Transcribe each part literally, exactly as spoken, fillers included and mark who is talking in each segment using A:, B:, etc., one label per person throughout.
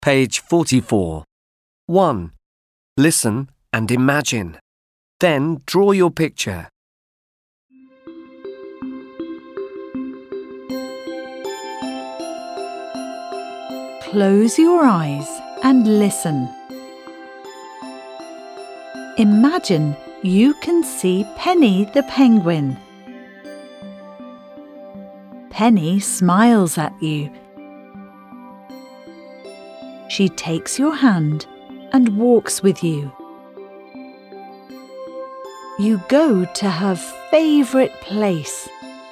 A: Page forty-four. one. Listen and imagine. Then draw your picture.
B: Close your eyes and listen. Imagine you can see Penny the penguin. Penny smiles at you. She takes your hand and walks with you. You go to her favourite place.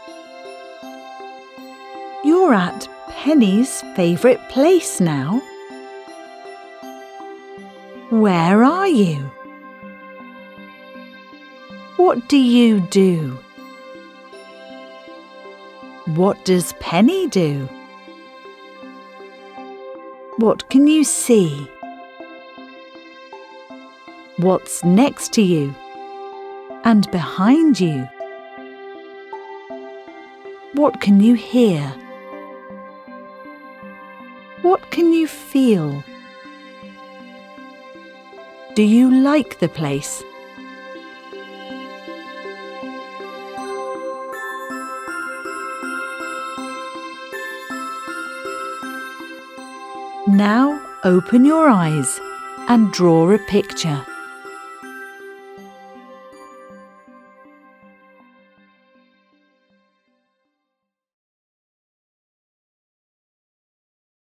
B: You're at Penny's favourite place now. Where are you? What do you do? What does Penny do? What can you see? What's next to you and behind you? What can you hear? What can you feel? Do you like the place? Now open your eyes and draw a picture.